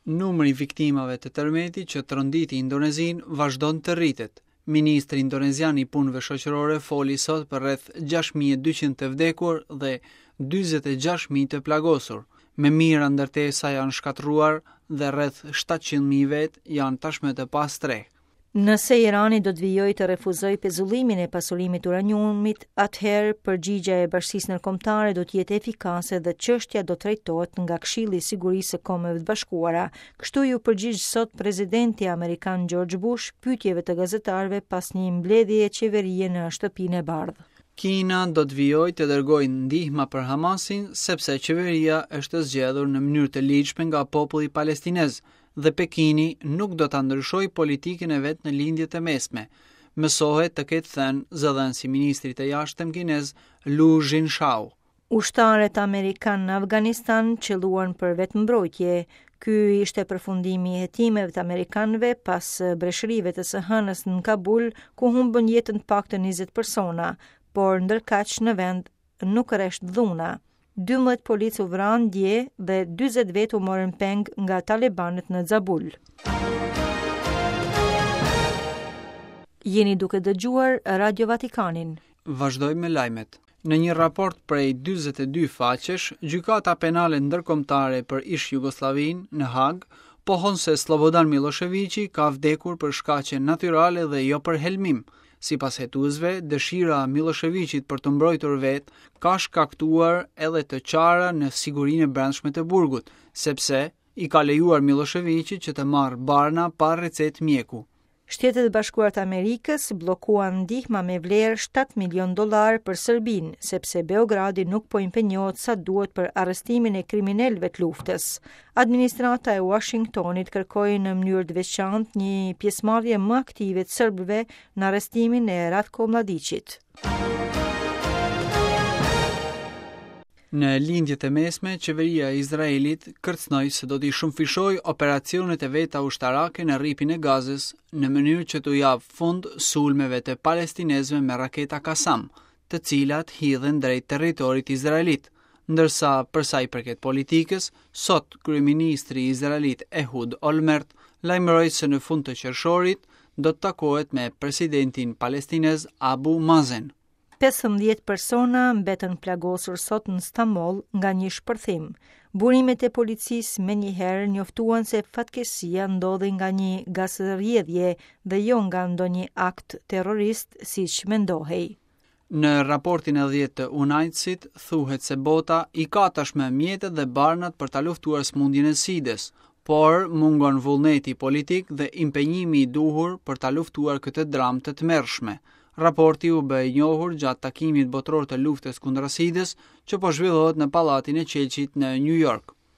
Numri i viktimave të tërmeti që tronditi Indonezinë vazhdon të rritet. Ministri indonezian i punëve shoqërore foli sot për rreth 6.200 të vdekur dhe 46.000 të plagosur. Me mijëra ndërtesa janë shkatruar dhe rreth 700.000 vetë janë tashmë të pastrehtë. Nëse Irani do të vijojë të refuzojë pezullimin e pasurimit uraniumit, atëherë përgjigjja e Bashkisë Ndërkombëtare do të jetë efikase dhe çështja do trajtohet nga Këshilli i Sigurisë së Kombeve të Bashkuara. Kështu ju përgjigj sot presidenti amerikan George Bush pyetjeve të gazetarëve pas një mbledhjeje qeverie në Shtëpinë e Bardhë. Kina do të vijojë të dërgojë ndihma për Hamasin sepse qeveria është zgjedhur në mënyrë të ligjshme nga populli palestinez dhe Pekini nuk do ta ndryshojë politikën e vet në lindjet e mesme. Mësohet të ketë thënë zëdhënësi i ministrit të jashtëm kinez Lu Jianshao. Ushtarët amerikan në Afganistan qelluan për vetëmbrojtje. Ky ishte përfundimi i hetimeve të amerikanëve pas breshërive të së hënës në Kabul, ku humbën jetën paktën 20 persona, por ndërkaq në vend nuk rresht dhuna. 12 polic u vranë dje dhe 40 vet u morën peng nga talibanët në Zabul. Jeni duke dëgjuar Radio Vatikanin. Vazhdojmë me lajmet. Në një raport prej 42 faqesh, Gjykata Penale Ndërkombëtare për ish Jugosllavinë në Hag pohon se Slobodan Miloševići ka vdekur për shkaqe natyrale dhe jo për helmim. Sipas hetuesve, dëshira e Miloševićit për të mbrojtur vetë ka shkaktuar edhe të çara në sigurinë e brendshme të burgut, sepse i ka lejuar Miloševićit që të marrë barna pa recetë mjeku. Shtetet e Bashkuara të Amerikës bllokuan ndihma me vlerë $7 milion për Serbinë, sepse Beogradi nuk po impenjohet sa duhet për arrestimin e kriminalëve të luftës. Administrata e Washingtonit kërkoi në mënyrë të veçantë një pjesëmarrje më aktive të serbëve në arrestimin e Ratko Mladićit. Në lindjet e mesme, qeveria e Izraelit kërcënoi se do t'i shumëfishojë operacionet e veta ushtarake në rripin e Gazës në mënyrë që t'u jap fund sulmeve të palestinezëve me raketa Qassam, të cilat hidhen drejt territorit izraelit. Ndërsa për sa i përket politikës, sot kryeministri izraelit Ehud Olmert lajmëroi se në fund të qershorit do të takohet me presidentin palestinez Abu Mazen. 15 persona mbetën plagosur sot në Stamboll nga një shpërthim. Burimet e policisë menjëherë njoftuan se fatkeqësia ndodhi nga një gazrrjedhje dhe jo nga ndonjë akt terrorist siç mendohej. Në raportin e 10 të UNAIDS-it thuhet se bota i ka tashmë mjetet dhe barnat për ta luftuar sëmundjen e SIDA-s, por mungon vullneti politik dhe impenjimi i duhur për ta luftuar këtë dramë të tmerrshme. Raporti u bë i njohur gjatë takimit botror të luftës kundër SIDA-s që po zhvillohet në Pallatin e Qelçit në New York.